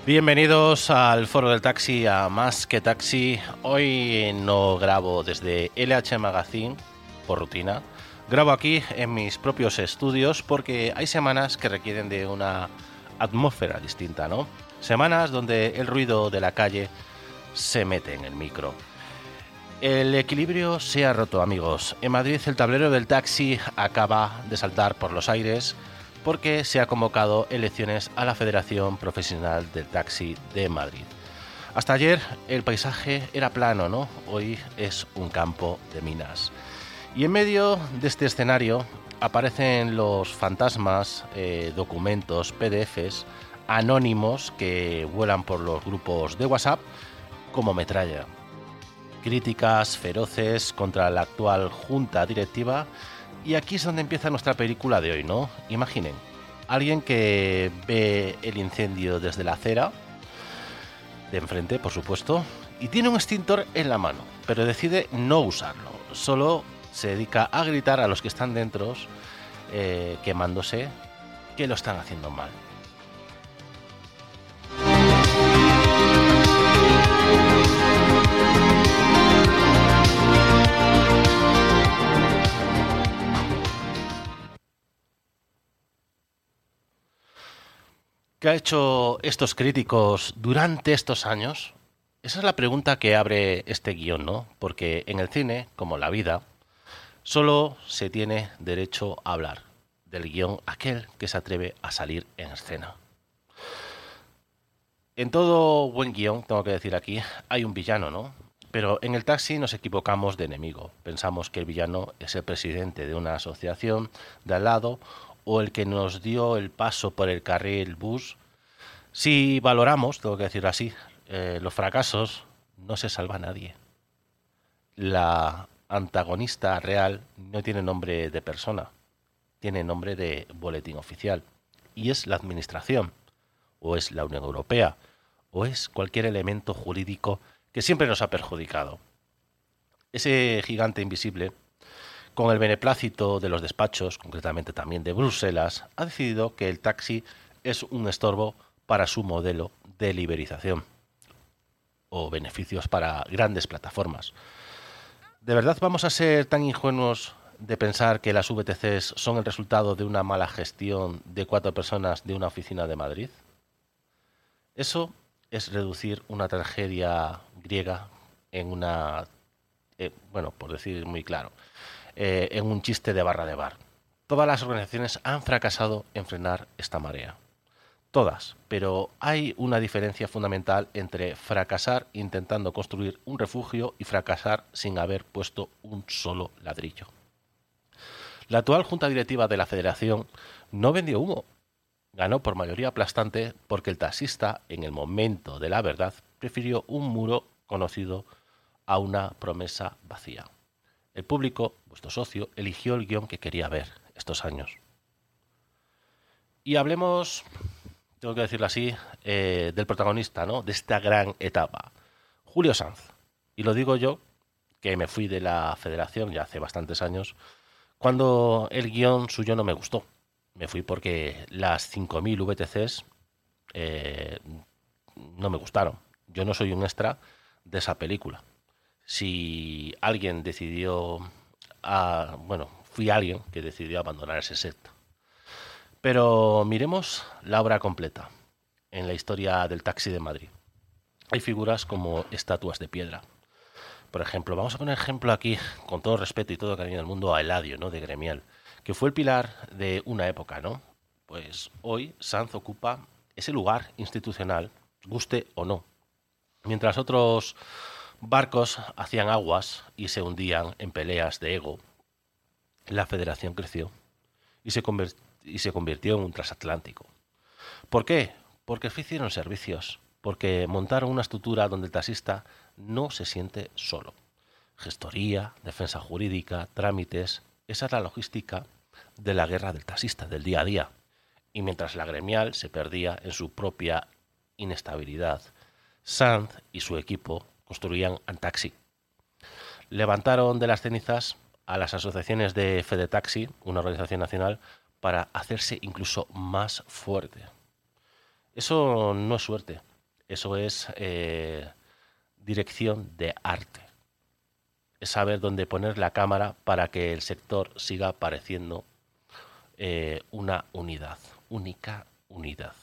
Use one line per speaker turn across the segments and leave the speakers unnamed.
Bienvenidos al Foro del Taxi, a Más que Taxi. Hoy no grabo desde LH Magazine, por rutina. Grabo aquí en mis propios estudios porque hay semanas que requieren de una atmósfera distinta, ¿no? Semanas donde el ruido de la calle se mete en el micro. El equilibrio se ha roto, amigos. En Madrid el tablero del taxi acaba de saltar por los aires porque se ha convocado elecciones a la Federación Profesional del Taxi de Madrid. Hasta ayer el paisaje era plano, ¿no? Hoy es un campo de minas. Y en medio de este escenario aparecen los fantasmas, documentos, PDFs anónimos que vuelan por los grupos de WhatsApp como metralla. Críticas feroces contra la actual junta directiva. Y aquí es donde empieza nuestra película de hoy, ¿no? Imaginen, alguien que ve el incendio desde la acera, de enfrente, por supuesto, y tiene un extintor en la mano, pero decide no usarlo. Solo se dedica a gritar a los que están dentro, quemándose, que lo están haciendo mal. ¿Qué ha hecho estos críticos durante estos años? Esa es la pregunta que abre este guión, ¿no? Porque en el cine, como la vida, solo se tiene derecho a hablar del guión aquel que se atreve a salir en escena. En todo buen guión, tengo que decir aquí, hay un villano, ¿no? Pero en el taxi nos equivocamos de enemigo. Pensamos que el villano es el presidente de una asociación de al lado o el que nos dio el paso por el carril bus. Si valoramos, tengo que decirlo así, los fracasos, no se salva nadie. La antagonista real no tiene nombre de persona, tiene nombre de boletín oficial. Y es la administración, o es la Unión Europea, o es cualquier elemento jurídico que siempre nos ha perjudicado. Ese gigante invisible, con el beneplácito de los despachos, concretamente también de Bruselas, ha decidido que el taxi es un estorbo para su modelo de liberización o beneficios para grandes plataformas. ¿De verdad vamos a ser tan ingenuos de pensar que las VTCs son el resultado de una mala gestión de 4 personas de una oficina de Madrid? Eso es reducir una tragedia griega en una, bueno, por decir muy claro, en un chiste de barra de bar. Todas las organizaciones han fracasado en frenar esta marea. Todas, pero hay una diferencia fundamental entre fracasar intentando construir un refugio y fracasar sin haber puesto un solo ladrillo. La actual junta directiva de la Federación no vendió humo. Ganó por mayoría aplastante porque el taxista, en el momento de la verdad, prefirió un muro conocido a una promesa vacía. El público, vuestro socio, eligió el guión que quería ver estos años. Y hablemos, tengo que decirlo así, del protagonista, ¿no? De esta gran etapa, Julio Sanz. Y lo digo yo, que me fui de la Federación ya hace bastantes años, cuando el guión suyo no me gustó. Me fui porque las 5.000 VTCs no me gustaron. Yo no soy un extra de esa película. Si alguien decidió, bueno, fui alguien que decidió abandonar ese set. Pero miremos la obra completa en la historia del taxi de Madrid. Hay figuras como estatuas de piedra. Por ejemplo, vamos a poner ejemplo aquí, con todo respeto y todo cariño del mundo, a Eladio, ¿no? De Gremial, que fue el pilar de una época, ¿no? Pues hoy Sanz ocupa ese lugar institucional, guste o no. Mientras otros barcos hacían aguas y se hundían en peleas de ego, la Federación creció y se convirtió en un transatlántico. ¿Por qué? Porque ofrecieron servicios, porque montaron una estructura donde el taxista no se siente solo. Gestoría, defensa jurídica, trámites, esa es la logística de la guerra del taxista, del día a día. Y mientras la gremial se perdía en su propia inestabilidad, Sanz y su equipo construían Antaxi. Levantaron de las cenizas a las asociaciones de Fedetaxi, una organización nacional, para hacerse incluso más fuerte. Eso no es suerte, Eso es dirección de arte. Es saber dónde poner la cámara para que el sector siga pareciendo una unidad, única unidad.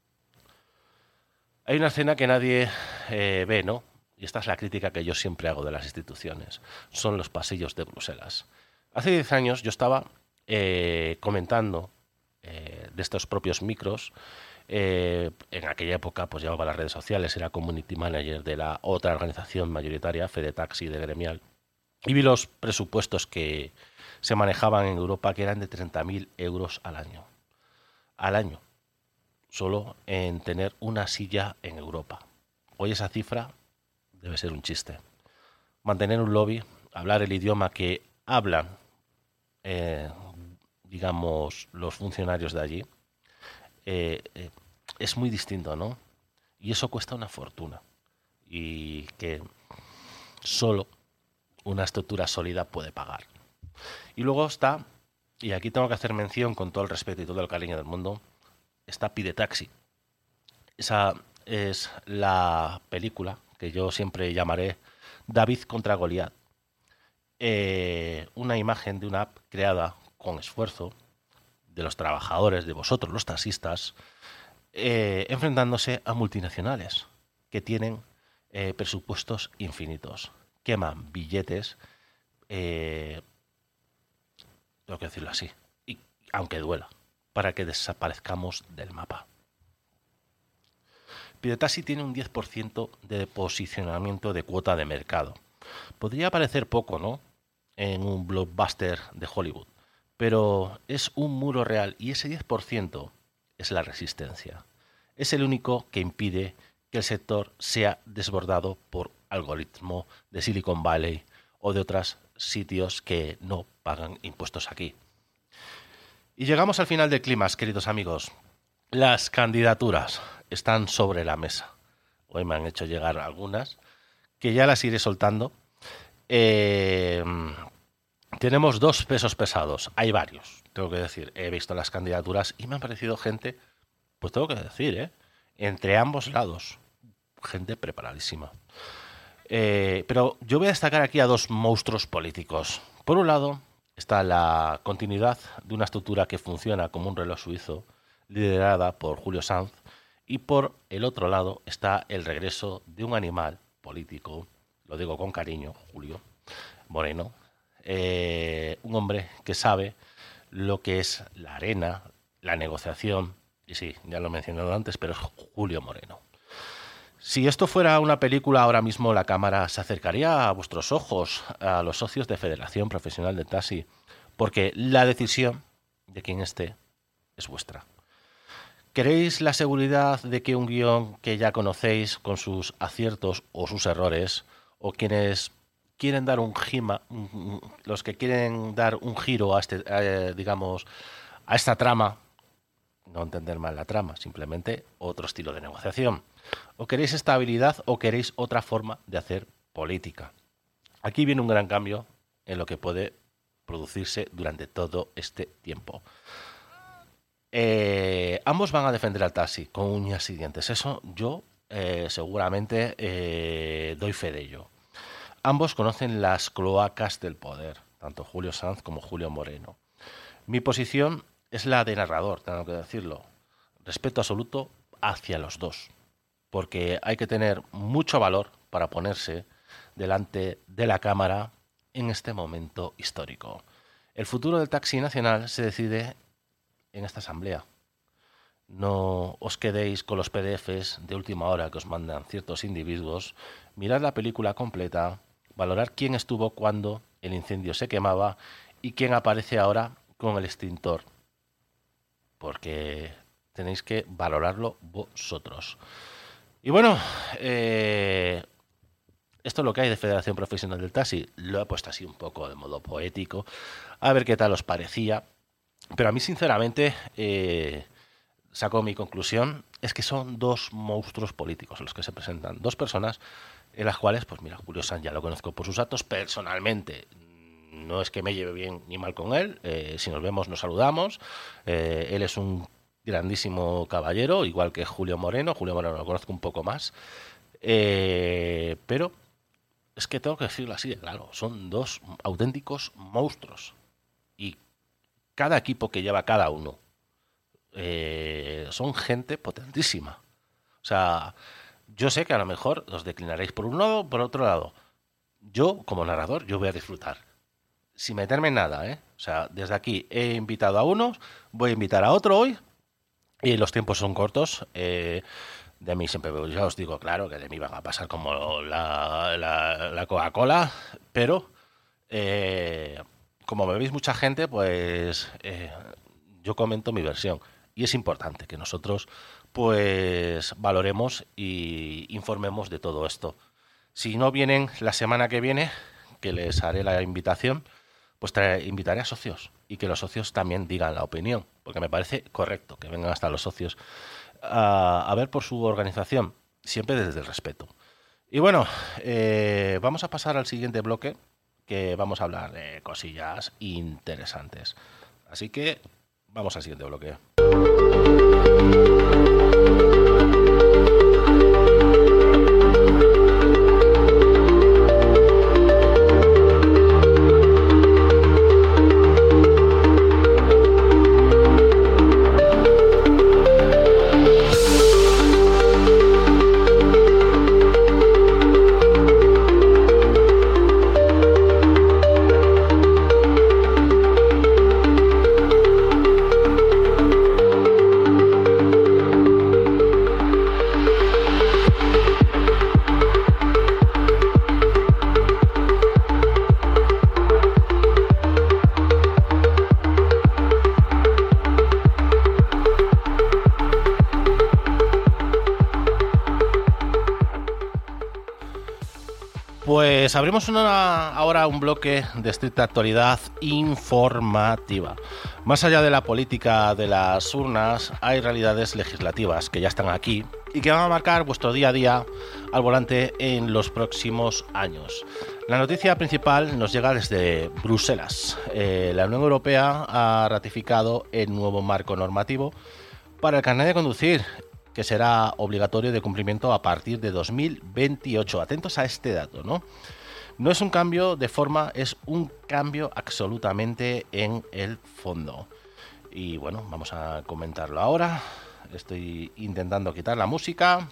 Hay una escena que nadie ve, ¿no? Y esta es la crítica que yo siempre hago de las instituciones. Son los pasillos de Bruselas. Hace 10 años yo estaba comentando de estos propios micros. En aquella época pues llevaba las redes sociales, era community manager de la otra organización mayoritaria, Fede Taxi de Gremial. Y vi los presupuestos que se manejaban en Europa, que eran de 30.000 euros al año. Al año. Solo en tener una silla en Europa. Hoy esa cifra debe ser un chiste. Mantener un lobby, hablar el idioma que hablan, digamos, los funcionarios de allí, es muy distinto, ¿no? Y eso cuesta una fortuna. Y que solo una estructura sólida puede pagar. Y luego está, y aquí tengo que hacer mención con todo el respeto y todo el cariño del mundo, está Pide Taxi. Esa es la película que yo siempre llamaré David contra Goliat. Una imagen de una app creada con esfuerzo de los trabajadores, de vosotros, los taxistas, enfrentándose a multinacionales que tienen presupuestos infinitos. Queman billetes, tengo que decirlo así, y aunque duela, para que desaparezcamos del mapa. Pidetaxi tiene un 10% de posicionamiento de cuota de mercado. Podría parecer poco, ¿no?, en un blockbuster de Hollywood, pero es un muro real y ese 10% es la resistencia. Es el único que impide que el sector sea desbordado por algoritmo de Silicon Valley o de otros sitios que no pagan impuestos aquí. Y llegamos al final del clímax, queridos amigos. Las candidaturas están sobre la mesa. Hoy me han hecho llegar algunas, que ya las iré soltando. Tenemos dos pesos pesados. Hay varios, tengo que decir. He visto las candidaturas y me han parecido gente, pues tengo que decir, entre ambos lados. Gente preparadísima. Pero yo voy a destacar aquí a dos monstruos políticos. Por un lado está la continuidad de una estructura que funciona como un reloj suizo, liderada por Julio Sanz, y por el otro lado está el regreso de un animal político, lo digo con cariño, Julio Moreno, un hombre que sabe lo que es la arena, la negociación, y sí, ya lo he mencionado antes, pero es Julio Moreno. Si esto fuera una película, ahora mismo la cámara se acercaría a vuestros ojos, a los socios de Federación Profesional de Taxi, porque la decisión de quien esté es vuestra. ¿Queréis la seguridad de que un guión que ya conocéis con sus aciertos o sus errores, o quienes quieren dar los que quieren dar un giro a digamos, a esta trama, no entender mal la trama, simplemente otro estilo de negociación? ¿O queréis estabilidad o queréis otra forma de hacer política? Aquí viene un gran cambio en lo que puede producirse durante todo este tiempo. Ambos van a defender al taxi con uñas y dientes. Eso yo seguramente doy fe de ello. Ambos conocen las cloacas del poder, tanto Julio Sanz como Julio Moreno. Mi posición es la de narrador, tengo que decirlo. Respeto absoluto hacia los dos, porque hay que tener mucho valor para ponerse delante de la cámara en este momento histórico. El futuro del taxi nacional se decide en esta asamblea. No os quedéis con los PDFs de última hora que os mandan ciertos individuos. Mirad la película completa, valorar quién estuvo cuando el incendio se quemaba y quién aparece ahora con el extintor, porque tenéis que valorarlo vosotros. Y bueno, esto es lo que hay de Federación Profesional del Taxi. Lo he puesto así un poco de modo poético, a ver qué tal os parecía. Pero a mí, sinceramente, saco mi conclusión, es que son dos monstruos políticos los que se presentan. Dos personas en las cuales, pues mira, Julio Sanz ya lo conozco por sus actos personalmente. No es que me lleve bien ni mal con él, si nos vemos nos saludamos. Él es un grandísimo caballero, igual que Julio Moreno. Julio Moreno lo conozco un poco más. Pero es que tengo que decirlo así de claro, son dos auténticos monstruos. Y cada equipo que lleva cada uno son gente potentísima. O sea, yo sé que a lo mejor os declinaréis por un lado, por otro lado. Yo, como narrador, yo voy a disfrutar. Sin meterme en nada, ¿eh? O sea, desde aquí he invitado a unos, voy a invitar a otro hoy, y los tiempos son cortos. De mí siempre, ya os digo, claro, que de mí van a pasar como la Coca-Cola, pero como me veis mucha gente, pues yo comento mi versión. Y es importante que nosotros pues valoremos y informemos de todo esto. Si no vienen la semana que viene, que les haré la invitación, pues invitaré a socios y que los socios también digan la opinión, porque me parece correcto que vengan hasta los socios a ver por su organización, siempre desde el respeto. Y bueno, vamos a pasar al siguiente bloque, que vamos a hablar de cosillas interesantes. Así que vamos al siguiente bloque. Pues abrimos ahora un bloque de estricta actualidad informativa. Más allá de la política de las urnas, hay realidades legislativas que ya están aquí y que van a marcar vuestro día a día al volante en los próximos años. La noticia principal nos llega desde Bruselas. La Unión Europea ha ratificado el nuevo marco normativo para el carnet de conducir, que será obligatorio de cumplimiento a partir de 2028. Atentos a este dato, ¿no? No es un cambio de forma, es un cambio absolutamente en el fondo. Y bueno, vamos a comentarlo ahora. Estoy intentando quitar la música.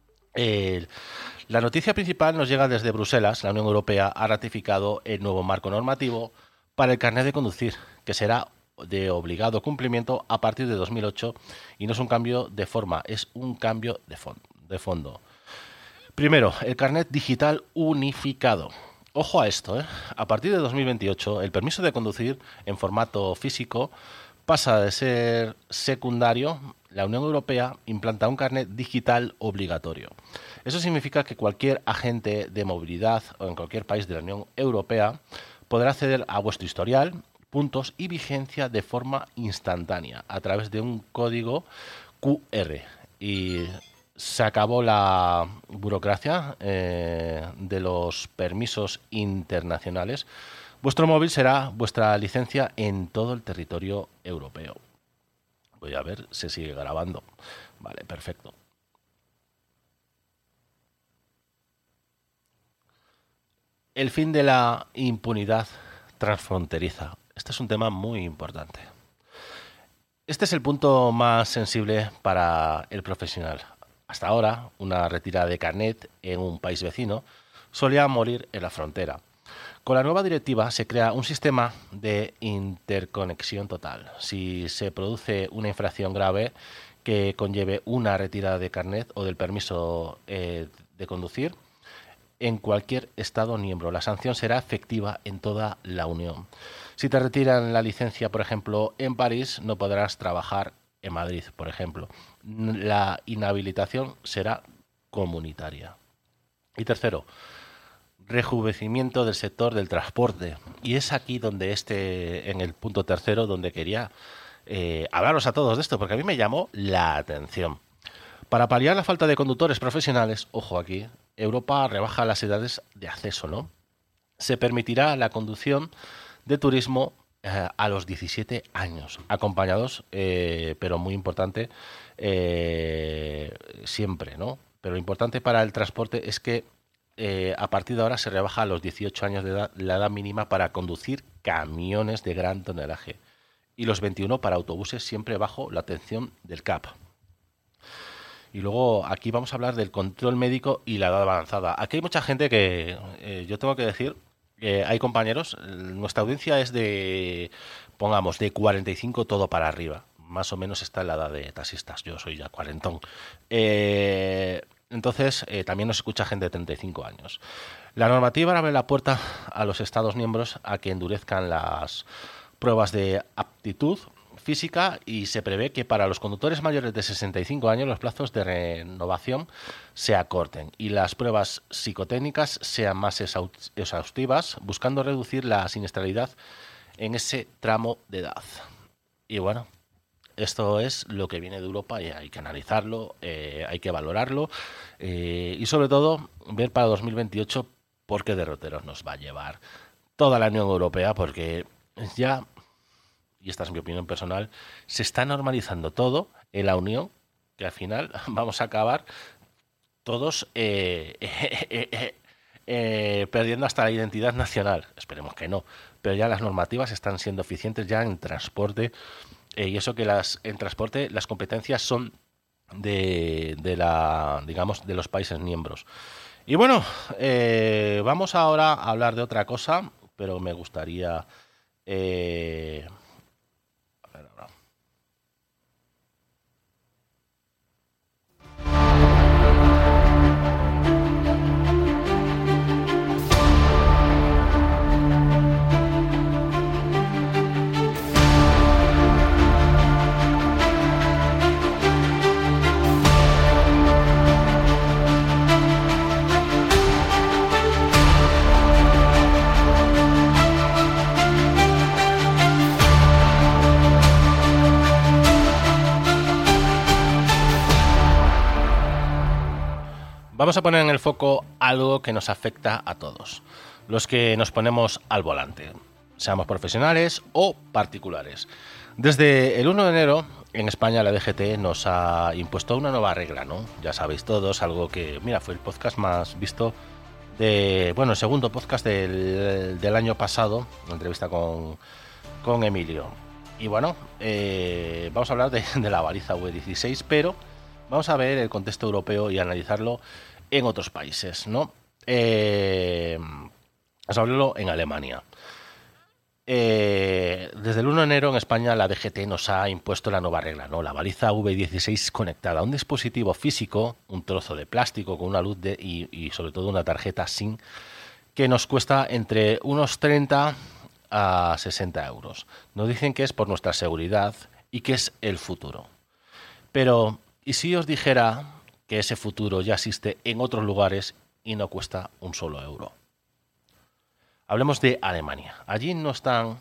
La noticia principal nos llega desde Bruselas. La Unión Europea ha ratificado el nuevo marco normativo para el carnet de conducir, que será de obligado cumplimiento a partir de 2008, y no es un cambio de forma, es un cambio de fondo. Primero, el carnet digital unificado. Ojo a esto, ¿eh? A partir de 2028, el permiso de conducir en formato físico pasa de ser secundario. La Unión Europea implanta un carnet digital obligatorio. Eso significa que cualquier agente de movilidad o en cualquier país de la Unión Europea podrá acceder a vuestro historial, puntos y vigencia de forma instantánea a través de un código QR. Y se acabó la burocracia de los permisos internacionales. Vuestro móvil será vuestra licencia en todo el territorio europeo. Voy a ver si sigue grabando. Vale, perfecto. El fin de la impunidad transfronteriza. Este es un tema muy importante. Este es el punto más sensible para el profesional. Hasta ahora, una retirada de carnet en un país vecino solía morir en la frontera. Con la nueva directiva se crea un sistema de interconexión total. Si se produce una infracción grave que conlleve una retirada de carnet o del permiso de conducir en cualquier Estado miembro, la sanción será efectiva en toda la Unión. Si te retiran la licencia, por ejemplo, en París, no podrás trabajar en Madrid, por ejemplo. La inhabilitación será comunitaria. Y tercero, rejuvenecimiento del sector del transporte. Y es aquí donde en el punto tercero, donde quería hablaros a todos de esto, porque a mí me llamó la atención. Para paliar la falta de conductores profesionales, ojo aquí, Europa rebaja las edades de acceso, ¿no? Se permitirá la conducción de turismo a los 17 años, acompañados, pero muy importante, siempre, ¿no? Pero lo importante para el transporte es que a partir de ahora se rebaja a los 18 años de edad la edad mínima para conducir camiones de gran tonelaje y los 21 para autobuses siempre bajo la atención del CAP. Y luego aquí vamos a hablar del control médico y la edad avanzada. Aquí hay mucha gente que yo tengo que decir que hay compañeros, nuestra audiencia es de, pongamos, de 45 todo para arriba. Más o menos está en la edad de taxistas. Yo soy ya cuarentón. Entonces, también nos escucha gente de 35 años. La normativa abre la puerta a los Estados miembros a que endurezcan las pruebas de aptitud física y se prevé que para los conductores mayores de 65 años los plazos de renovación se acorten y las pruebas psicotécnicas sean más exhaustivas, buscando reducir la siniestralidad en ese tramo de edad. Y bueno, esto es lo que viene de Europa y hay que analizarlo, hay que valorarlo y sobre todo ver para 2028 por qué derroteros nos va a llevar toda la Unión Europea, porque ya, y esta es mi opinión personal, se está normalizando todo en la Unión, que al final vamos a acabar todos perdiendo hasta la identidad nacional. Esperemos que no, pero ya las normativas están siendo eficientes ya en transporte, y eso que en transporte las competencias son digamos, de los países miembros. Y bueno, vamos ahora a hablar de otra cosa, pero me gustaría... a ver, ahora. Vamos a poner en el foco algo que nos afecta a todos, los que nos ponemos al volante, seamos profesionales o particulares. Desde el 1 de enero, en España la DGT nos ha impuesto una nueva regla, ¿no? Ya sabéis todos, algo que, mira, fue el podcast más visto el segundo podcast del año pasado, una entrevista con Emilio. Y bueno, vamos a hablar de la baliza V16, pero vamos a ver el contexto europeo y analizarlo en otros países, ¿no? Vamos a hablarlo en Alemania. Desde el 1 de enero en España la DGT nos ha impuesto la nueva regla, ¿no? La baliza V16 conectada a un dispositivo físico, un trozo de plástico con una luz y sobre todo una tarjeta SIM, que nos cuesta entre unos 30 a 60 euros. Nos dicen que es por nuestra seguridad y que es el futuro. Pero, ¿y si os dijera que ese futuro ya existe en otros lugares y no cuesta un solo euro? Hablemos de Alemania. Allí no están,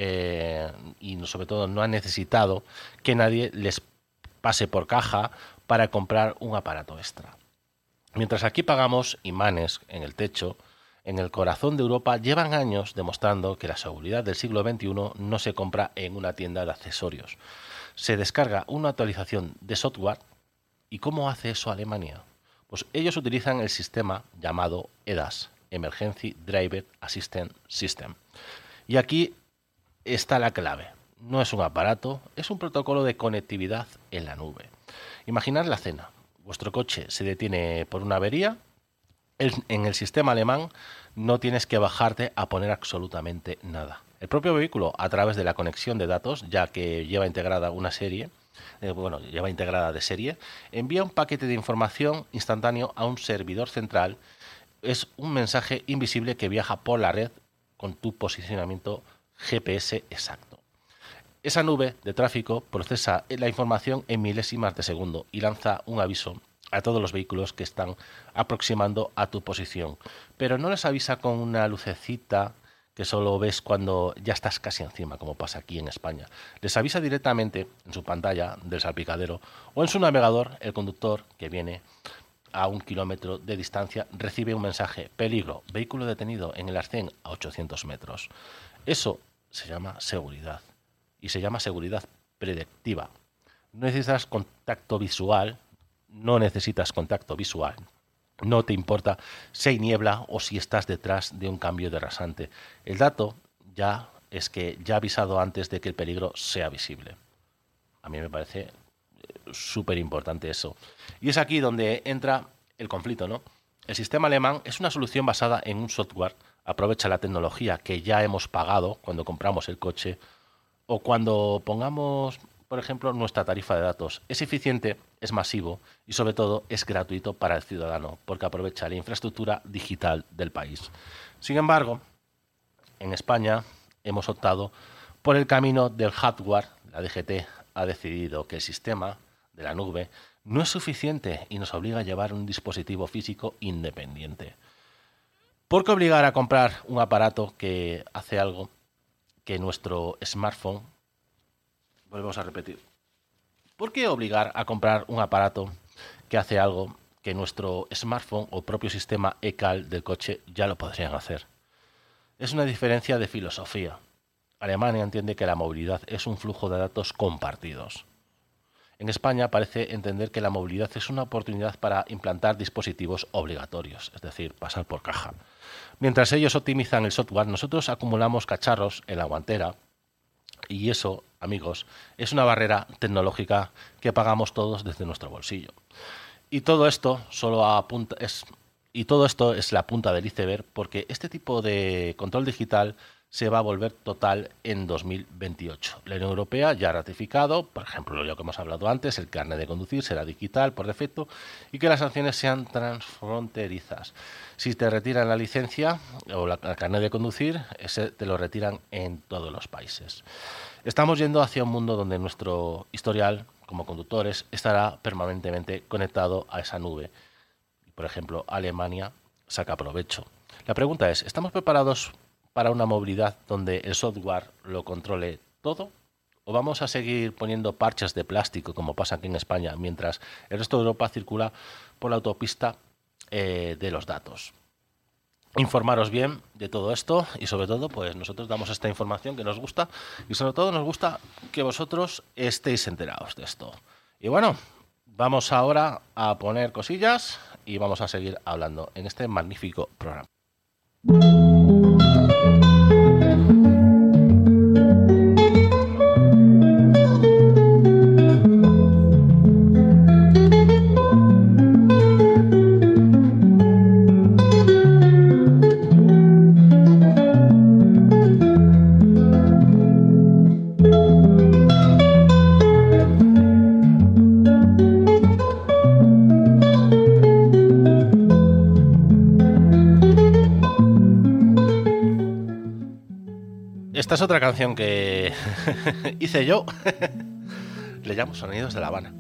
y sobre todo no han necesitado que nadie les pase por caja para comprar un aparato extra. Mientras aquí pagamos imanes en el techo, en el corazón de Europa llevan años demostrando que la seguridad del siglo XXI no se compra en una tienda de accesorios. Se descarga una actualización de software. ¿Y cómo hace eso Alemania? Pues ellos utilizan el sistema llamado EDAS, Emergency Driver Assistance System. Y aquí está la clave. No es un aparato, es un protocolo de conectividad en la nube. Imaginad la escena. Vuestro coche se detiene por una avería. En el sistema alemán no tienes que bajarte a poner absolutamente nada. El propio vehículo, a través de la conexión de datos, ya que lleva integrada una serie, lleva integrada de serie, envía un paquete de información instantáneo a un servidor central. Es un mensaje invisible que viaja por la red con tu posicionamiento GPS exacto. Esa nube de tráfico procesa la información en milésimas de segundo y lanza un aviso a todos los vehículos que están aproximando a tu posición. Pero no les avisa con una lucecita que solo ves cuando ya estás casi encima, como pasa aquí en España. Les avisa directamente en su pantalla del salpicadero o en su navegador. El conductor que viene a 1 kilómetro de distancia recibe un mensaje: peligro, vehículo detenido en el arcén a 800 metros. Eso se llama seguridad. Y se llama seguridad predictiva. No necesitas contacto visual, no te importa si hay niebla o si estás detrás de un cambio de rasante. El dato ya es que ya ha avisado antes de que el peligro sea visible. A mí me parece súper importante eso. Y es aquí donde entra el conflicto, ¿no? El sistema alemán es una solución basada en un software, aprovecha la tecnología que ya hemos pagado cuando compramos el coche o cuando pongamos, por ejemplo, nuestra tarifa de datos. Es eficiente, es masivo y sobre todo es gratuito para el ciudadano porque aprovecha la infraestructura digital del país. Sin embargo, en España hemos optado por el camino del hardware. La DGT ha decidido que el sistema de la nube no es suficiente y nos obliga a llevar un dispositivo físico independiente. ¿Por qué obligar a comprar un aparato que hace algo que nuestro smartphone... Volvemos a repetir. ¿Por qué obligar a comprar un aparato que hace algo que nuestro smartphone o propio sistema eCall del coche ya lo podrían hacer? Es una diferencia de filosofía. Alemania entiende que la movilidad es un flujo de datos compartidos. En España parece entender que la movilidad es una oportunidad para implantar dispositivos obligatorios, es decir, pasar por caja. Mientras ellos optimizan el software, nosotros acumulamos cacharros en la guantera y eso, amigos, es una barrera tecnológica que pagamos todos desde nuestro bolsillo. Y todo esto es la punta del iceberg porque este tipo de control digital se va a volver total en 2028. La Unión Europea ya ha ratificado, por ejemplo, lo que hemos hablado antes, el carnet de conducir será digital por defecto y que las sanciones sean transfronterizas. Si te retiran la licencia o el carnet de conducir, ese te lo retiran en todos los países. Estamos yendo hacia un mundo donde nuestro historial como conductores estará permanentemente conectado a esa nube. Por ejemplo, Alemania saca provecho. La pregunta es, ¿estamos preparados para una movilidad donde el software lo controle todo? ¿O vamos a seguir poniendo parches de plástico como pasa aquí en España mientras el resto de Europa circula por la autopista de los datos? Informaros bien de todo esto y sobre todo pues nosotros damos esta información que nos gusta y sobre todo nos gusta que vosotros estéis enterados de esto. Y bueno, vamos ahora a poner cosillas y vamos a seguir hablando en este magnífico programa. Esta es otra canción que hice yo. Le llamo Sonidos de La Habana.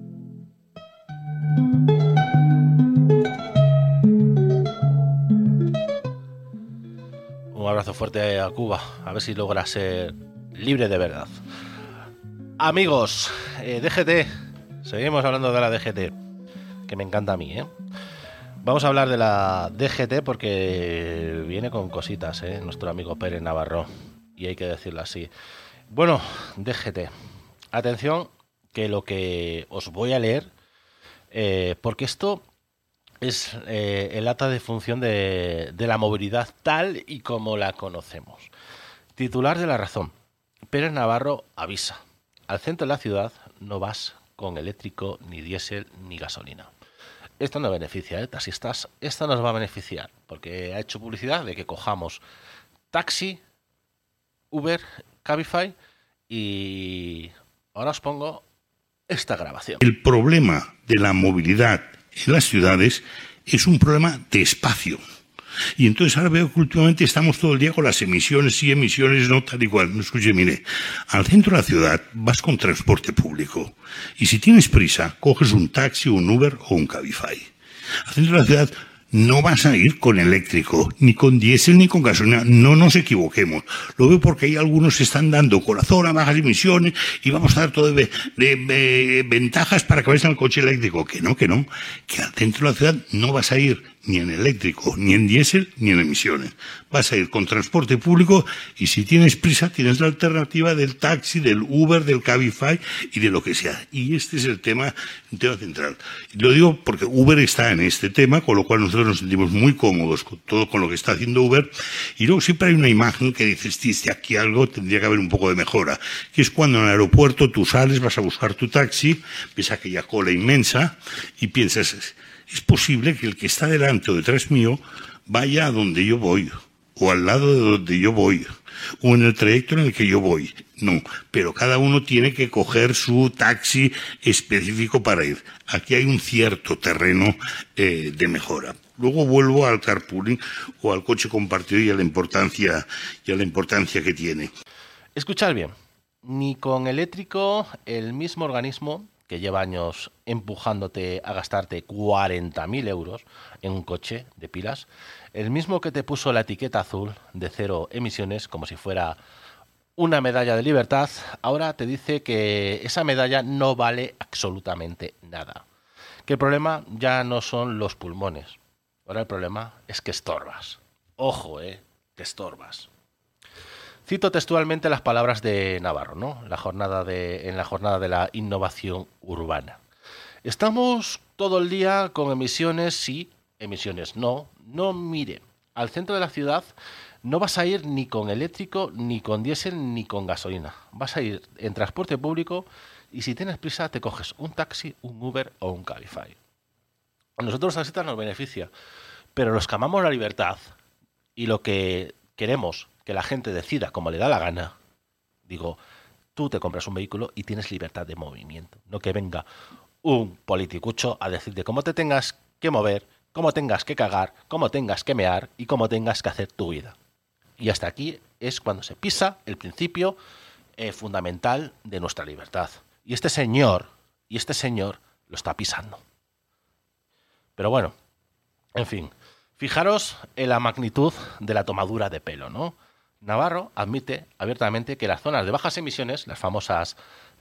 Un abrazo fuerte a Cuba. A ver si logra ser libre de verdad. Amigos, DGT. Seguimos hablando de la DGT, que me encanta a mí, ¿eh? Vamos a hablar de la DGT porque viene con cositas, nuestro amigo Pérez Navarro. Y hay que decirlo así. Bueno, DGT. Atención, que lo que os voy a leer, porque esto es el acta de función de la movilidad tal y como la conocemos. Titular de La Razón. Pérez Navarro avisa. Al centro de la ciudad no vas con eléctrico, ni diésel, ni gasolina. Esto no beneficia, taxistas. Esto nos va a beneficiar, porque ha hecho publicidad de que cojamos taxi, Uber, Cabify y ahora os pongo esta grabación.
El problema de la movilidad en las ciudades es un problema de espacio. Y entonces ahora veo que últimamente estamos todo el día con las emisiones y emisiones, no tal y cual. No, escuche, mire, al centro de la ciudad vas con transporte público. Y si tienes prisa, coges un taxi, un Uber o un Cabify. Al centro de la ciudad no vas a ir con eléctrico, ni con diésel, ni con gasolina. No nos equivoquemos. Lo veo porque hay algunos que están dando corazón a bajas emisiones y vamos a dar todo de ventajas para que vayas al coche eléctrico. Que no. Que al centro de la ciudad no vas a ir ni en eléctrico, ni en diésel, ni en emisiones. Vas a ir con transporte público y si tienes prisa tienes la alternativa del taxi, del Uber, del Cabify y de lo que sea. Y este es el tema central. Lo digo porque Uber está en este tema, con lo cual nosotros nos sentimos muy cómodos con todo con lo que está haciendo Uber. Y luego siempre hay una imagen que dices, si aquí algo tendría que haber un poco de mejora, que es cuando en el aeropuerto tú sales, vas a buscar tu taxi, ves aquella cola inmensa y piensas, es posible que el que está delante o detrás mío vaya a donde yo voy, o al lado de donde yo voy, o en el trayecto en el que yo voy. No, pero cada uno tiene que coger su taxi específico para ir. Aquí hay un cierto terreno de mejora. Luego vuelvo al carpooling o al coche compartido y a la importancia que tiene.
Escuchad bien, ni con eléctrico, el mismo organismo que lleva años empujándote a gastarte 40.000 euros en un coche de pilas, el mismo que te puso la etiqueta azul de 0 emisiones como si fuera una medalla de libertad, ahora te dice que esa medalla no vale absolutamente nada. Que el problema ya no son los pulmones, ahora el problema es que estorbas. Ojo, que estorbas. Cito textualmente las palabras de Navarro, ¿no? En la jornada de la innovación urbana. Estamos todo el día con emisiones sí, emisiones no. No, mire, al centro de la ciudad no vas a ir ni con eléctrico, ni con diésel, ni con gasolina. Vas a ir en transporte público y si tienes prisa te coges un taxi, un Uber o un Cabify. A nosotros la cita nos beneficia, pero los que amamos la libertad y lo que queremos que la gente decida como le da la gana, digo, tú te compras un vehículo y tienes libertad de movimiento, no que venga un politicucho a decirte cómo te tengas que mover, cómo tengas que cagar, cómo tengas que mear y cómo tengas que hacer tu vida. Y hasta aquí es cuando se pisa el principio fundamental de nuestra libertad. Y este señor lo está pisando. Pero bueno, en fin, fijaros en la magnitud de la tomadura de pelo, ¿no? Navarro admite abiertamente que las zonas de bajas emisiones, las famosas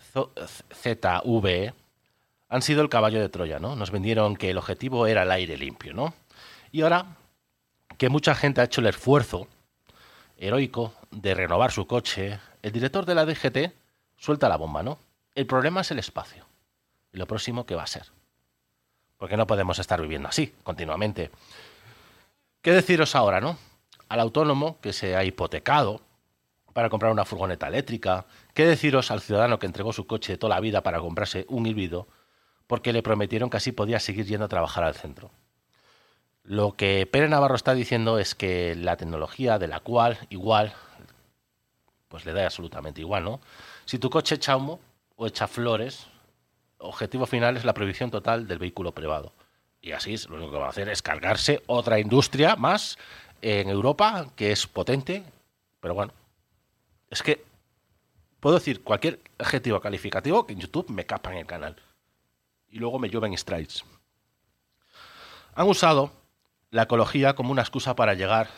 ZVE, han sido el caballo de Troya, ¿no? Nos vendieron que el objetivo era el aire limpio, ¿no? Y ahora que mucha gente ha hecho el esfuerzo heroico de renovar su coche, el director de la DGT suelta la bomba, ¿no? El problema es el espacio. ¿Y lo próximo qué va a ser? Porque no podemos estar viviendo así, continuamente. ¿Qué deciros ahora, no? Al autónomo que se ha hipotecado para comprar una furgoneta eléctrica. ¿Qué deciros al ciudadano que entregó su coche de toda la vida para comprarse un híbrido porque le prometieron que así podía seguir yendo a trabajar al centro? Lo que Pere Navarro está diciendo es que la tecnología de la cual igual, pues le da absolutamente igual, ¿no? Si tu coche echa humo o echa flores, objetivo final es la prohibición total del vehículo privado. Y así es, lo único que va a hacer es cargarse otra industria más en Europa que es potente, pero bueno, es que puedo decir cualquier adjetivo calificativo que en YouTube me capan el canal y luego me llueven strikes. Han usado la ecología como una excusa para llegar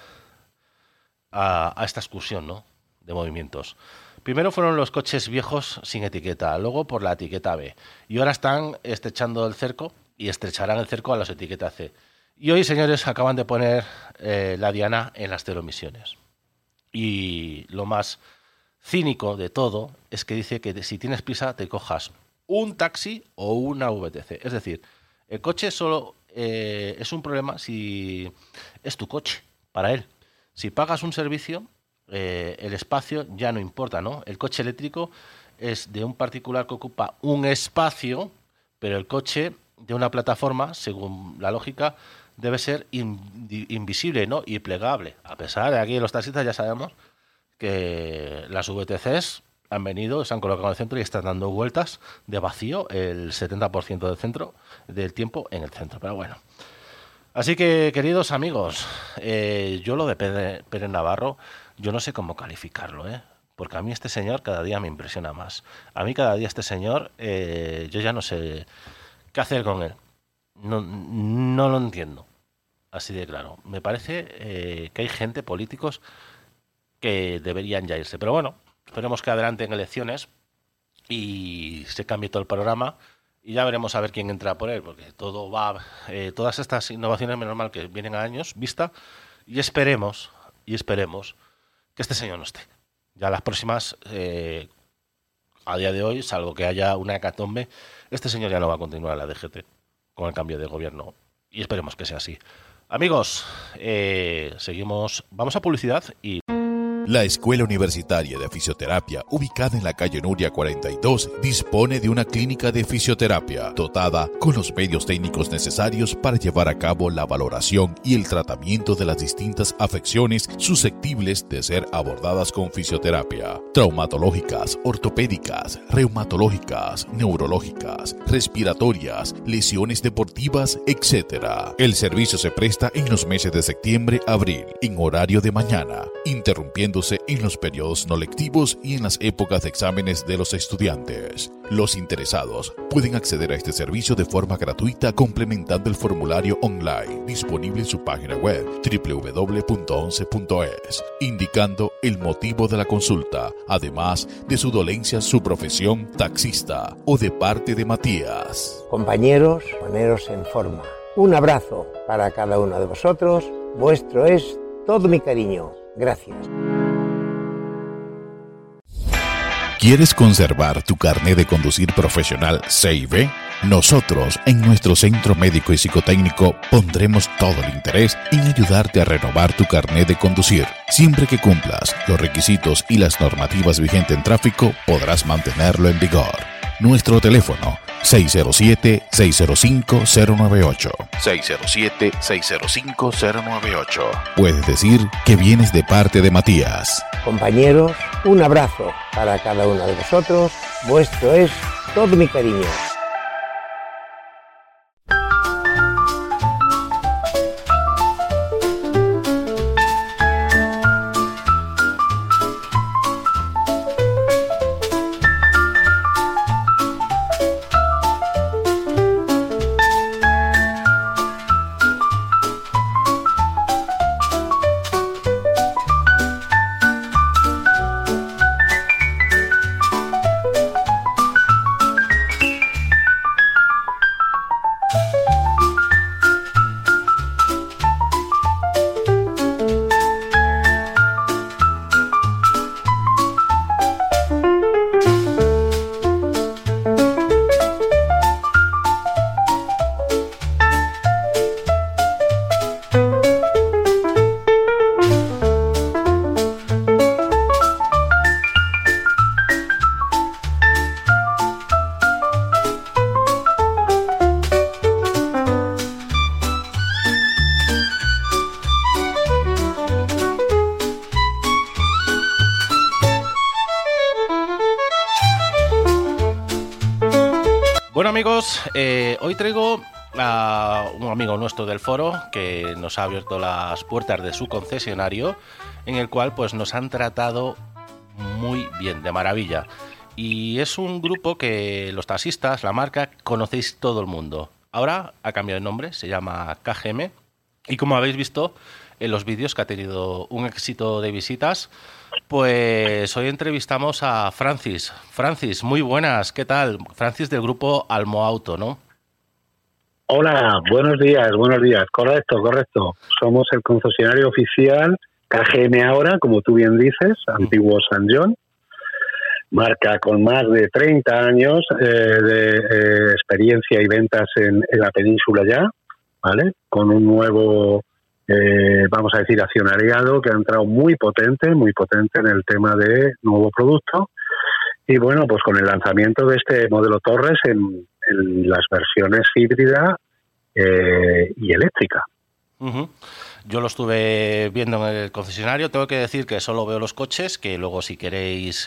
a esta excursión, ¿no?, de movimientos. Primero fueron los coches viejos sin etiqueta, luego por la etiqueta B, y ahora están estrechando el cerco y estrecharán el cerco a las etiquetas C. Y hoy, señores, acaban de poner la diana en las 0 emisiones. Y lo más cínico de todo es que dice que si tienes prisa te cojas un taxi o una VTC. Es decir, el coche solo es un problema si es tu coche, para él. Si pagas un servicio, el espacio ya no importa, ¿no? El coche eléctrico es de un particular que ocupa un espacio, pero el coche de una plataforma, según la lógica, debe ser invisible, ¿no?, y plegable. A pesar de que aquí los taxistas ya sabemos que las VTCs han venido, se han colocado en el centro y están dando vueltas de vacío el 70% del tiempo en el centro. Pero bueno. Así que, queridos amigos, yo lo de Pere Navarro, yo no sé cómo calificarlo, porque a mí este señor cada día me impresiona más. A mí cada día este señor, yo ya no sé qué hacer con él. No lo entiendo. Así de claro. Me parece que hay gente, políticos, que deberían ya irse. Pero bueno, esperemos que adelante en elecciones y se cambie todo el programa y ya veremos a ver quién entra por él, porque todas estas innovaciones, menos mal que vienen a años vista, y esperemos que este señor no esté. Ya las próximas, a día de hoy, salvo que haya una hecatombe, este señor ya no va a continuar en la DGT con el cambio de gobierno, y esperemos que sea así. Amigos, seguimos, vamos a publicidad y...
La Escuela Universitaria de Fisioterapia, ubicada en la calle Nuria 42, dispone de una clínica de fisioterapia dotada con los medios técnicos necesarios para llevar a cabo la valoración y el tratamiento de las distintas afecciones susceptibles de ser abordadas con fisioterapia: traumatológicas, ortopédicas, reumatológicas, neurológicas, respiratorias, lesiones deportivas, etc. El servicio se presta en los meses de septiembre-abril, en horario de mañana, interrumpiéndose en los periodos no lectivos y en las épocas de exámenes de los estudiantes. Los interesados pueden acceder a este servicio de forma gratuita complementando el formulario online disponible en su página web www.once.es, indicando el motivo de la consulta, además de su dolencia, su profesión, taxista o de parte de Matías.
Compañeros, poneros en forma. Un abrazo para cada uno de vosotros. Vuestro es todo mi cariño. Gracias.
¿Quieres conservar tu carnet de conducir profesional C y B? Nosotros, en nuestro centro médico y psicotécnico, pondremos todo el interés en ayudarte a renovar tu carnet de conducir. Siempre que cumplas los requisitos y las normativas vigentes en tráfico, podrás mantenerlo en vigor. Nuestro teléfono: 607-605-098. 607-605-098. Puedes decir que vienes de parte de Matías.
Compañeros, un abrazo para cada uno de vosotros. Vuestro es todo mi cariño.
Bueno, amigos, hoy traigo a un amigo nuestro del foro que nos ha abierto las puertas de su concesionario, en el cual pues nos han tratado muy bien, de maravilla. Y es un grupo que los taxistas, la marca, conocéis todo el mundo. Ahora ha cambiado de nombre, se llama KGM. Y como habéis visto en los vídeos, que ha tenido un éxito de visitas, pues hoy entrevistamos a Francis. Francis, muy buenas, ¿qué tal? Francis del grupo Almoauto, ¿no?
Hola, buenos días, correcto. Somos el concesionario oficial KGM ahora, como tú bien dices, antiguo San John, marca con más de 30 años de experiencia y ventas en la península ya, ¿vale? Con un nuevo, vamos a decir, accionariado que ha entrado muy potente en el tema de nuevo producto. Y bueno, pues con el lanzamiento de este modelo Torres en las versiones híbrida y eléctrica.
Uh-huh. Yo lo estuve viendo en el concesionario. Tengo que decir que solo veo los coches, que luego si queréis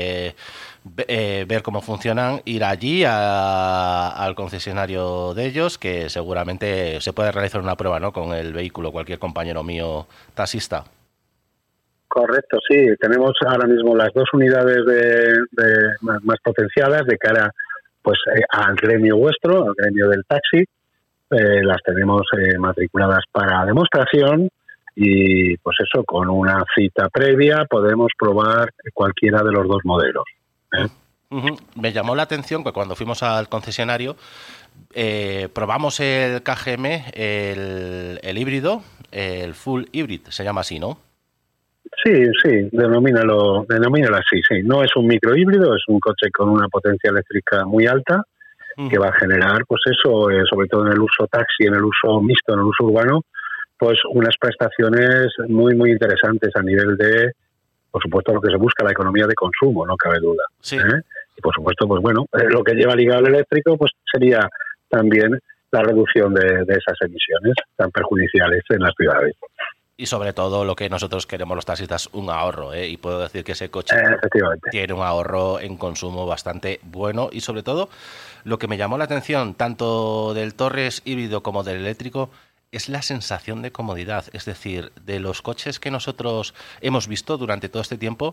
ver cómo funcionan, ir allí al concesionario de ellos, que seguramente se puede realizar una prueba, ¿no?, con el vehículo, cualquier compañero mío taxista.
Correcto, sí. Tenemos ahora mismo las dos unidades más potenciadas de cara pues al gremio vuestro, al gremio del taxi. Las tenemos matriculadas para demostración y pues eso, con una cita previa podemos probar cualquiera de los dos modelos.
Me llamó la atención que cuando fuimos al concesionario probamos el KGM, el híbrido, el Full Hybrid, se llama así, ¿no?
Sí, denomínalo así, sí. No es un microhíbrido, es un coche con una potencia eléctrica muy alta que va a generar, pues eso, sobre todo en el uso taxi, en el uso mixto, en el uso urbano, pues unas prestaciones muy, muy interesantes a nivel de, por supuesto, lo que se busca, la economía de consumo, no cabe duda.
Sí.
Y por supuesto, pues bueno, lo que lleva ligado al eléctrico, pues sería también la reducción de esas emisiones tan perjudiciales en las ciudades.
Y sobre todo lo que nosotros queremos los taxistas, un ahorro, y puedo decir que ese coche tiene un ahorro en consumo bastante bueno, y sobre todo lo que me llamó la atención tanto del Torres híbrido como del eléctrico es la sensación de comodidad, es decir, de los coches que nosotros hemos visto durante todo este tiempo,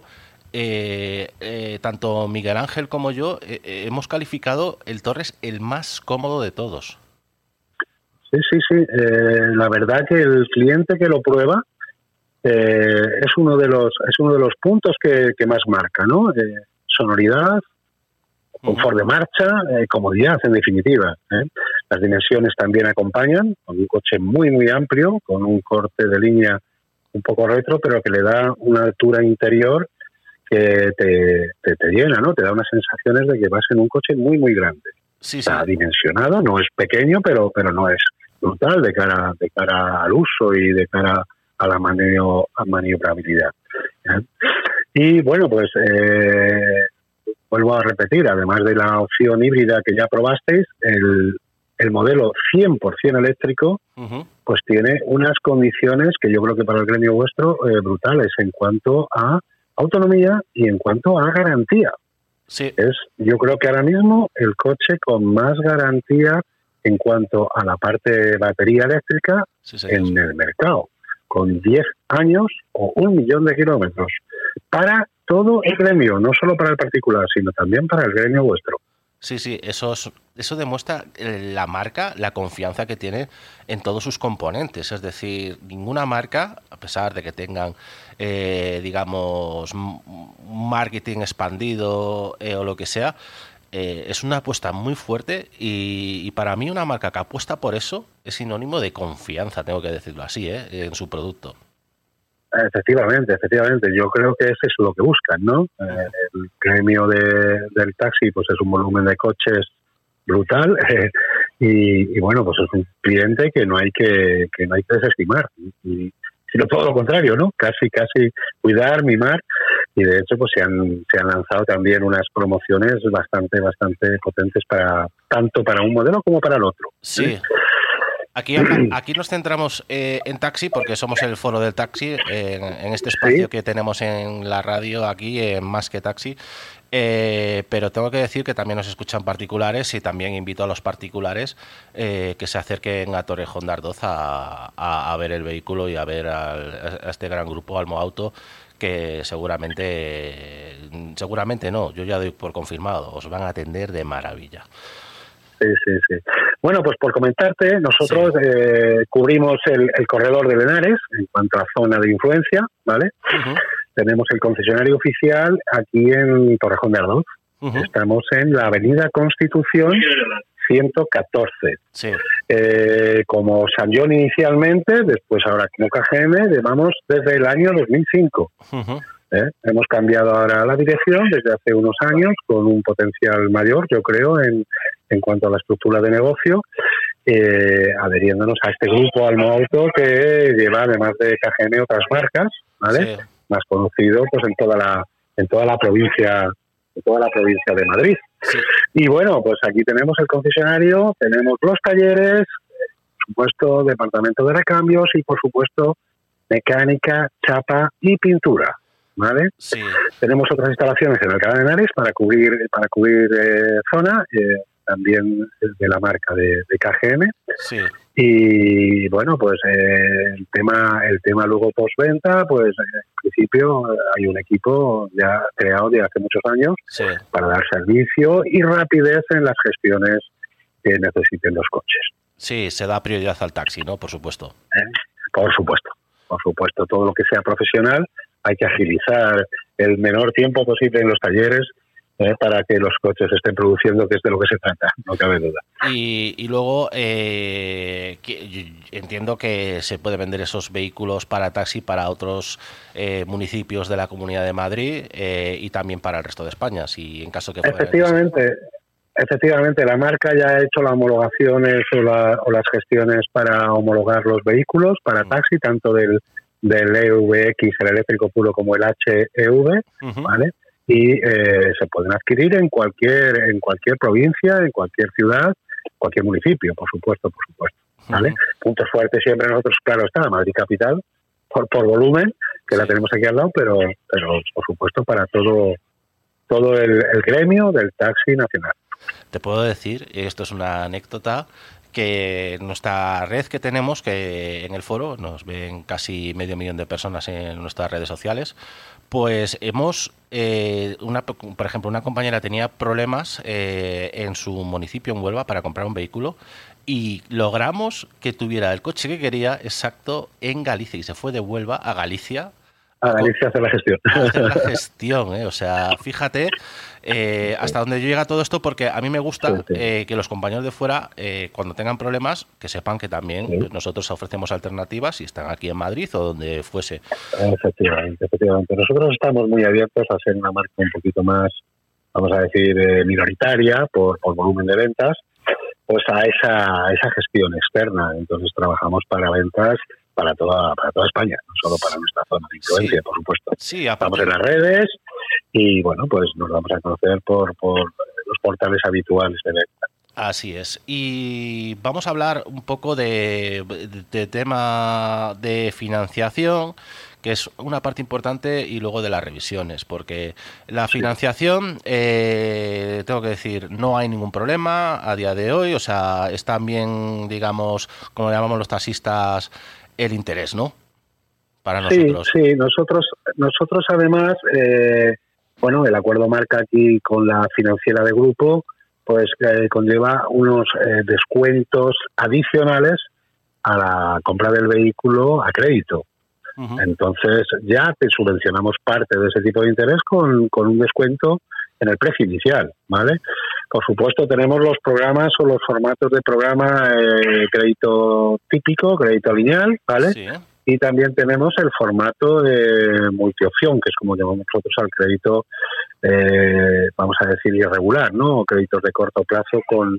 tanto Miguel Ángel como yo hemos calificado el Torres el más cómodo de todos.
Sí. La verdad que el cliente que lo prueba es uno de los puntos que más marca, ¿no? Sonoridad, confort de marcha, comodidad, en definitiva. Las dimensiones también acompañan, con un coche muy, muy amplio, con un corte de línea un poco retro, pero que le da una altura interior que te llena, ¿no? Te da unas sensaciones de que vas en un coche muy, muy grande.
Sí.
Está dimensionado, no es pequeño, pero no es brutal de cara al uso y de cara a la maniobrabilidad. Y bueno, pues vuelvo a repetir, además de la opción híbrida que ya probasteis, el modelo 100% eléctrico pues tiene unas condiciones que yo creo que para el gremio vuestro brutales en cuanto a autonomía y en cuanto a garantía.
Sí.
Yo creo que ahora mismo el coche con más garantía en cuanto a la parte de batería eléctrica en el mercado, con 10 años o 1 millón de kilómetros, para todo el gremio, no solo para el particular, sino también para el gremio vuestro.
Sí, eso demuestra la marca, la confianza que tiene en todos sus componentes. Es decir, ninguna marca, a pesar de que tengan, digamos, un marketing expandido o lo que sea, es una apuesta muy fuerte y para mí una marca que apuesta por eso es sinónimo de confianza, tengo que decirlo así, en su producto.
Efectivamente. Yo creo que eso es lo que buscan, ¿no? El gremio del taxi, pues es un volumen de coches brutal y bueno, pues es un cliente que no hay que desestimar, y sino todo lo contrario, ¿no? Casi cuidar, mimar, y de hecho pues se han lanzado también unas promociones bastante potentes tanto para un modelo como para el otro.
Sí. Aquí nos centramos en taxi porque somos el foro del taxi, en este espacio que tenemos en la radio aquí, en Más que Taxi, pero tengo que decir que también nos escuchan particulares y también invito a los particulares que se acerquen a Torrejón de Ardoz a ver el vehículo y a ver a este gran grupo, Almoauto, que seguramente no, yo ya doy por confirmado, os van a atender de maravilla.
Sí. Bueno, pues por comentarte, nosotros cubrimos el corredor de Henares en cuanto a zona de influencia, ¿vale? Tenemos el concesionario oficial aquí en Torrejón de Ardoz. Estamos en la avenida Constitución 114.
Sí.
Como San John inicialmente, después ahora como KGM, llevamos desde el año 2005. Hemos cambiado ahora la dirección desde hace unos años con un potencial mayor, yo creo, en cuanto a la estructura de negocio, adheriéndonos a este grupo Almoauto que lleva, además de KGM, otras marcas, ¿vale? Sí. Más conocido pues en toda la provincia de Madrid. Sí. Y bueno, pues aquí tenemos el concesionario, tenemos los talleres, por supuesto departamento de recambios y por supuesto mecánica, chapa y pintura, ¿vale? Sí. Tenemos otras instalaciones en Alcalá de Henares para cubrir zona, también de la marca de KGM. Sí. Y bueno, pues el tema luego postventa, pues en principio hay un equipo ya creado de hace muchos años para dar servicio y rapidez en las gestiones que necesiten los coches.
Sí, se da prioridad al taxi, ¿no? Por supuesto.
Por supuesto, todo lo que sea profesional hay que agilizar el menor tiempo posible en los talleres para que los coches estén produciendo, que es de lo que se trata, no cabe duda.
Y luego entiendo que se puede vender esos vehículos para taxi para otros municipios de la Comunidad de Madrid y también para el resto de España, si en caso que fuera
Efectivamente, la marca ya ha hecho las homologaciones o las gestiones para homologar los vehículos para taxi, tanto del EVX, el eléctrico puro, como el HEV, ¿vale? Y se pueden adquirir en cualquier provincia, en cualquier ciudad, cualquier municipio, por supuesto, ¿vale? Puntos fuertes siempre nosotros, claro está, Madrid capital, por volumen, que la tenemos aquí al lado, pero por supuesto para todo el gremio del taxi nacional.
Te puedo decir, y esto es una anécdota, que nuestra red que tenemos, que en el foro nos ven casi 500.000 de personas en nuestras redes sociales, pues hemos, por ejemplo, una compañera tenía problemas en su municipio, en Huelva, para comprar un vehículo y logramos que tuviera el coche que quería exacto en Galicia y se fue de Huelva a Galicia.
A Galicia hacer la gestión.
Hacer la gestión, o sea, fíjate hasta dónde llega todo esto, porque a mí me gusta que los compañeros de fuera, cuando tengan problemas, que sepan que también pues, nosotros ofrecemos alternativas si están aquí en Madrid o donde fuese.
Efectivamente. Nosotros estamos muy abiertos a ser una marca un poquito más, vamos a decir, minoritaria por volumen de ventas, pues a esa gestión externa. Entonces trabajamos para ventas para toda España, no solo para nuestra zona de influencia, por supuesto.
Sí,
estamos en las redes y bueno, pues nos vamos a conocer por los portales habituales de venta.
Así es. Y vamos a hablar un poco de tema de financiación, que es una parte importante, y luego de las revisiones, porque la financiación, tengo que decir, no hay ningún problema a día de hoy, o sea, están bien, digamos, como llamamos los taxistas, el interés, ¿no? Para nosotros.
Sí, nosotros además, el acuerdo marca aquí con la financiera de grupo, pues conlleva unos descuentos adicionales a la compra del vehículo a crédito. Entonces ya te subvencionamos parte de ese tipo de interés con un descuento en el precio inicial, ¿vale? Por supuesto tenemos los programas o los formatos de programa, crédito típico, crédito lineal, ¿vale? Sí. Y también tenemos el formato de multiopción, que es como llamamos nosotros al crédito, vamos a decir, irregular, ¿no? O créditos de corto plazo con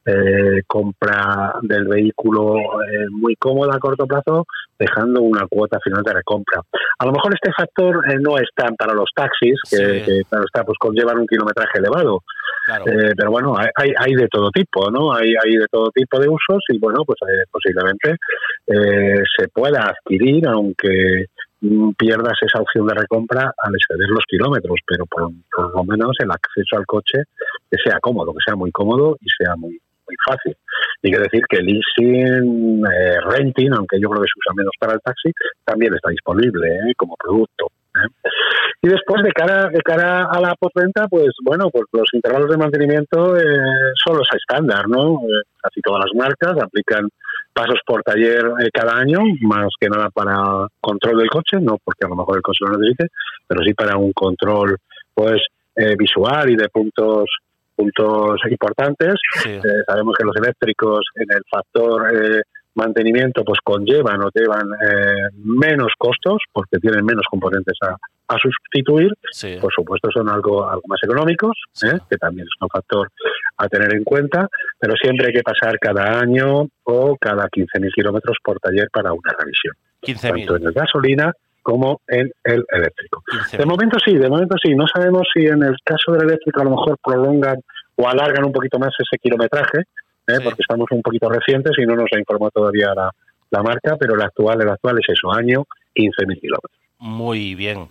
compra del vehículo muy cómoda a corto plazo, dejando una cuota final de recompra. A lo mejor este factor no es tan para los taxis, que claro está, pues conllevan un kilometraje elevado. Claro. Pero bueno, hay de todo tipo, ¿no? Hay de todo tipo de usos y bueno, pues posiblemente se pueda adquirir, aunque pierdas esa opción de recompra al exceder los kilómetros, pero por lo menos el acceso al coche que sea cómodo, que sea muy cómodo y sea muy fácil. Hay que decir que el leasing, renting, aunque yo creo que se usa menos para el taxi, también está disponible como producto. Y después, de cara a la postventa, pues bueno, pues los intervalos de mantenimiento son los estándar, ¿no? Casi todas las marcas aplican pasos por taller cada año, más que nada para control del coche, no porque a lo mejor el coche lo necesite, pero sí para un control pues visual y de puntos importantes. Sí. Sabemos que los eléctricos en el factor mantenimiento pues conllevan o llevan menos costos porque tienen menos componentes a sustituir. Sí. Por supuesto son algo más económicos, sí, que también es un factor a tener en cuenta, pero siempre hay que pasar cada año o cada 15.000 kilómetros por taller para una revisión. 15.000. Tanto en el gasolina como en el eléctrico. 15.000. De momento sí. No sabemos si en el caso del eléctrico a lo mejor prolongan o alargan un poquito más ese kilometraje, sí, porque estamos un poquito recientes y no nos ha informado todavía la marca, pero el actual es eso, año 15.000 kilómetros.
Muy bien.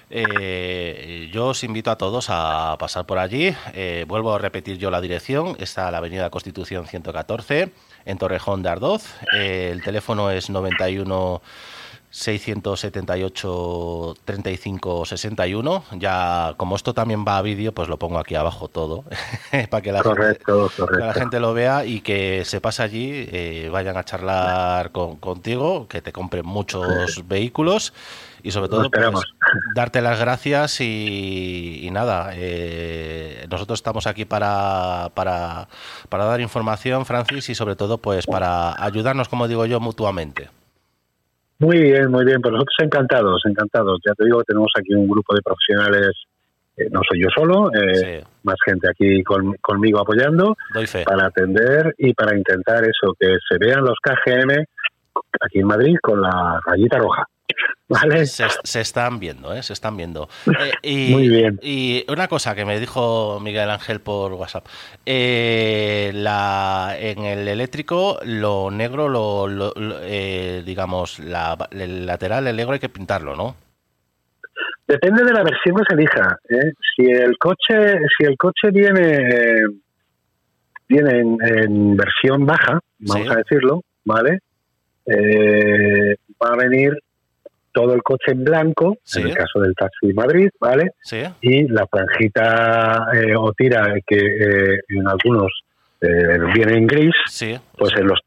Yo os invito a todos a pasar por allí. Vuelvo a repetir yo la dirección. Está la avenida Constitución 114, en Torrejón de Ardoz. El teléfono es 91 678 35 61. Ya, como esto también va a vídeo, pues lo pongo aquí abajo todo, para que la gente lo vea y que se pase allí, vayan a charlar contigo, que te compren muchos vehículos y sobre todo pues, darte las gracias y nada, nosotros estamos aquí para dar información, Francis, y sobre todo pues para ayudarnos, como digo yo, mutuamente.
Muy bien, pues nosotros encantados. Ya te digo que tenemos aquí un grupo de profesionales, no soy yo solo, más gente aquí conmigo apoyando, para atender y para intentar eso, que se vean los KGM aquí en Madrid con la rayita roja. ¿Vale?
Se están viendo, se están viendo.
Muy bien.
Y una cosa que me dijo Miguel Ángel por WhatsApp, en el eléctrico, lo negro, digamos, el lateral, el negro hay que pintarlo, ¿no?
Depende de la versión que se elija. Si el coche viene en versión baja, vamos a decirlo, ¿vale? Va a venir todo el coche en blanco, en el caso del Taxi Madrid, ¿vale? Sí. Y la franjita o tira que en algunos viene en gris, pues en los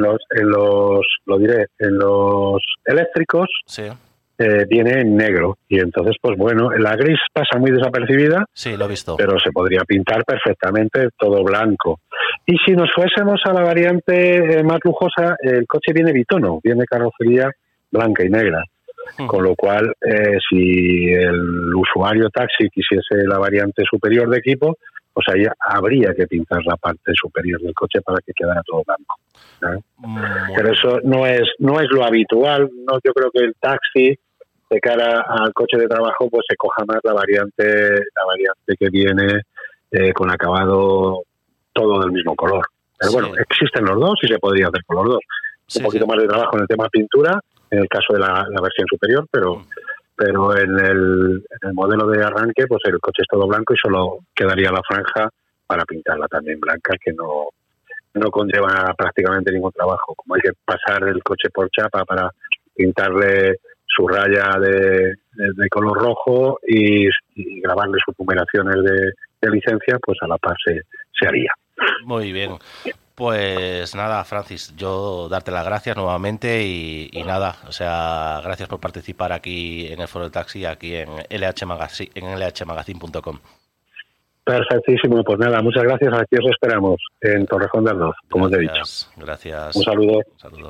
eléctricos viene en negro. Y entonces, pues bueno, la gris pasa muy desapercibida,
lo he visto,
pero se podría pintar perfectamente todo blanco. Y si nos fuésemos a la variante más lujosa, el coche viene bitono, viene carrocería blanca y negra. Con lo cual, si el usuario taxi quisiese la variante superior de equipo, pues ahí habría que pintar la parte superior del coche para que quedara todo blanco, ¿no? Pero eso no es lo habitual. No, yo creo que el taxi, de cara al coche de trabajo, pues se coja más la variante que viene con acabado todo del mismo color. Pero bueno, existen los dos y se podría hacer con los dos. Un poquito más de trabajo en el tema pintura, en el caso de la versión superior, pero en el modelo de arranque, pues el coche es todo blanco y solo quedaría la franja para pintarla también blanca, que no conlleva prácticamente ningún trabajo. Como hay que pasar el coche por chapa para pintarle su raya de color rojo y grabarle sus numeraciones de licencia, pues a la par se haría.
Muy bien. Pues nada, Francis, yo darte las gracias nuevamente y nada, o sea, gracias por participar aquí en el Foro del Taxi, aquí en lhmagazine.com.
Perfectísimo, pues nada, muchas gracias, aquí os esperamos en Torrejón de Ardoz, como os he dicho.
Gracias.
Un saludo.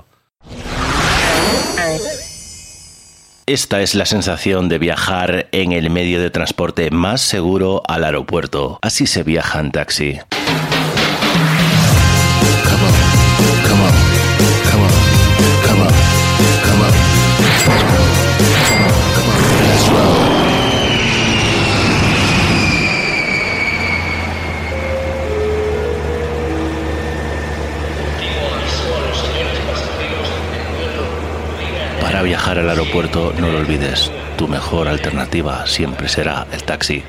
Esta es la sensación de viajar en el medio de transporte más seguro al aeropuerto. Así se viaja en taxi. Para viajar al aeropuerto, no lo olvides, tu mejor alternativa siempre será el taxi.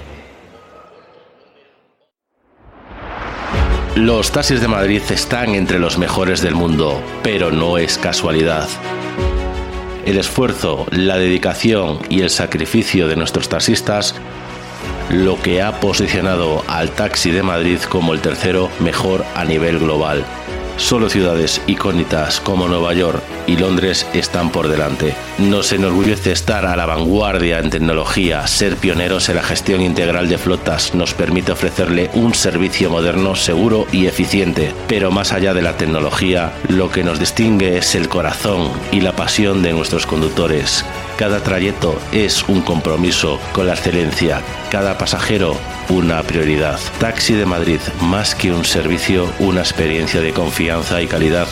Los taxis de Madrid están entre los mejores del mundo, pero no es casualidad. El esfuerzo, la dedicación y el sacrificio de nuestros taxistas lo que ha posicionado al Taxi de Madrid como el tercero mejor a nivel global. Solo ciudades icónicas como Nueva York y Londres están por delante. Nos enorgullece estar a la vanguardia en tecnología. Ser pioneros en la gestión integral de flotas nos permite ofrecerle un servicio moderno, seguro y eficiente. Pero más allá de la tecnología, lo que nos distingue es el corazón y la pasión de nuestros conductores. Cada trayecto es un compromiso con la excelencia. Cada pasajero, una prioridad. Taxi de Madrid, más que un servicio, una experiencia de confianza y calidad.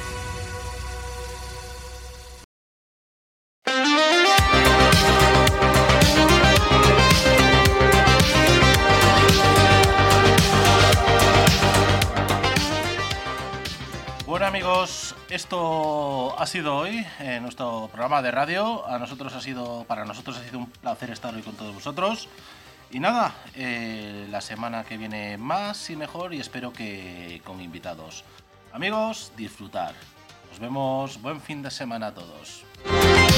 Bueno, amigos, esto ha sido hoy nuestro programa de radio. Para nosotros ha sido un placer estar hoy con todos vosotros. Y nada, la semana que viene más y mejor y espero que con invitados. Amigos, disfrutar. Nos vemos, buen fin de semana a todos.